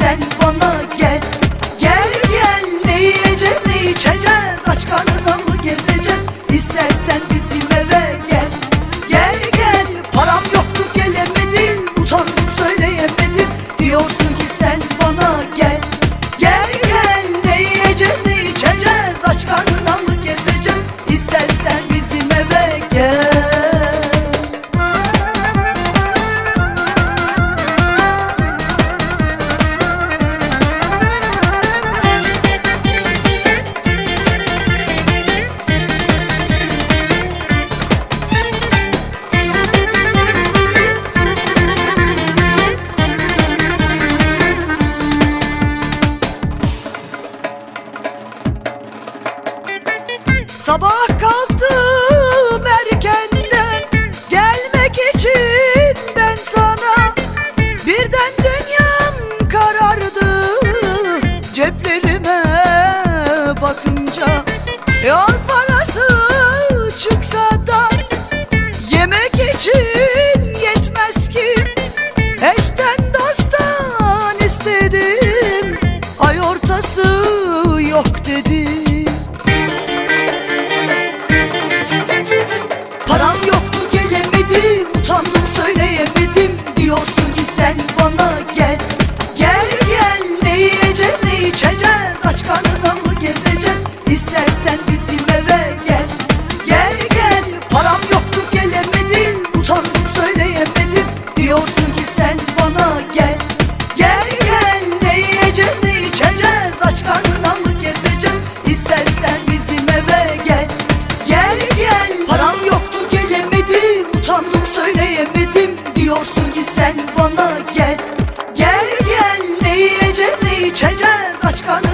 sen bana gel. Gel gel, ne yiyeceğiz ne içeceğiz, aç karnına mı gezeceğiz, İstersen bizim eve gel. Gel gel, param yoktu gelemedim, utandım söyleyemedim, diyorsun ki sen bana gel. Gel gel, ne yiyeceğiz ne içeceğiz, aç karnına mı gezeceğiz, İstersen bizim eve gel. Sabah kalktım erkenden gelmek için ben sana, birden dünyam karardı ceplerime bakınca. Yol parası çıksa da yemek için yetmez ki, eşten dosttan istedim, ay ortası yok dedi. Param yoktu gelemedim, utandım söyleyemedim, diyorsun ki sen bana gel. Gel gel, ne yiyeceğiz ne içeceğiz, aç karnına mı gezeceğiz, İstersen bizim eve gel. Gel gel, param yoktu gelemedim, utandım söyleyemedim, diyorsun ki sen bana gel. Gel gel, ne yiyeceğiz ne içeceğiz, aç karnına mı gezeceğiz, İstersen bizim eve gel. Gel gel, param yoktu gelemedim, utandım söyleyemedim, diyorsun ki sen bana gel. Gel gel, ne yiyeceğiz ne içeceğiz, aç karnına